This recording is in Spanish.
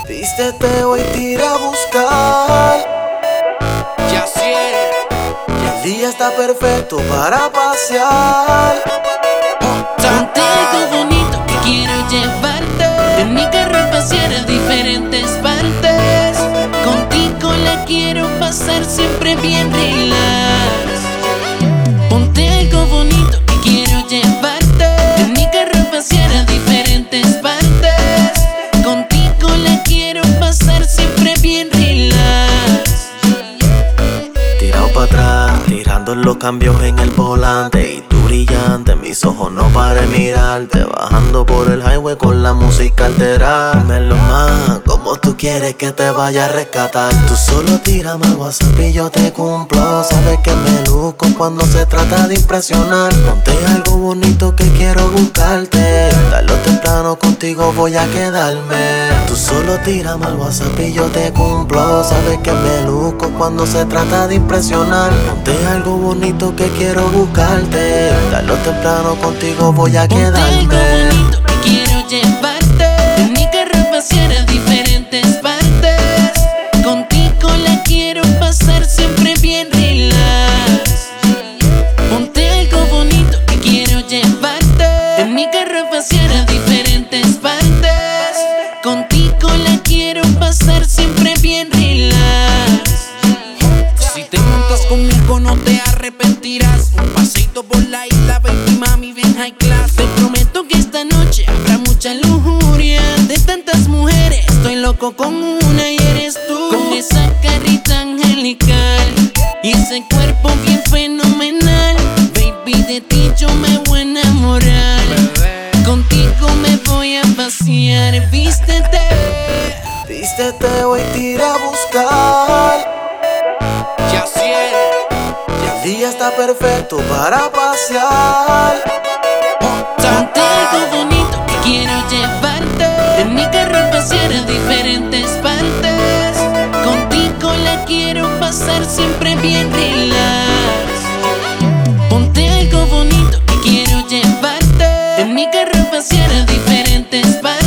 Vístete hoy, te iré a buscar. Ya sé. El día está perfecto para pasear. Ponte algo bonito que quiero llevarte. En mi carro a pasear a diferentes partes. Contigo la quiero pasar siempre bien relax. Ponte algo bonito que quiero llevarte. En mi carro a pasear a diferentes partes. Contigo la quiero pasar siempre bien relax. Tirado para atrás, tirando los cambios en el volante. Y tú brillante, mis ojos no paren mirarte. Bajando por el highway con la música alterada. Dímelo más, como tú quieres que te vaya a rescatar. Tú solo tírame al WhatsApp y yo te cumplo. Sabes que me luzco cuando se trata de impresionar. Ponte algo bonito que quiero buscarte. Tarde o temprano contigo voy a quedarme. Tú solo tírame al WhatsApp y yo te cumplo. Sabes que me luzco cuando se trata de impresionar. Ponte algo bonito que quiero buscarte. Tarde o temprano contigo voy a Ponte algo quedarme. bonito que quiero llevarte. En mi carro a pasear a diferentes partes. Contigo la quiero pasar siempre bien relax. Ponte algo bonito que quiero llevarte. En mi carro a pasear a diferentes partes. Contigo la quiero pasar siempre bien relax. Si te montas conmigo no te arrepentirás. Un paseito por la isla, baby mami, ven high class. Te prometo que esta noche habrá mucha lujuria. De tantas mujeres estoy loco con una y eres tú. Con esa carita angelical y ese cuerpo bien fenomenal. Baby, de ti yo me voy a enamorar. Contigo me voy a pasear. Vístete. Vístete hoy, te iré a buscar. Ya sé. El día está perfecto para pasear. Ponte algo bonito que quiero llevarte. En mi carro a pasear a diferentes partes. Contigo la quiero pasar siempre bien relax. Ponte algo bonito que quiero llevarte. En mi carro a pasear a diferentes partes.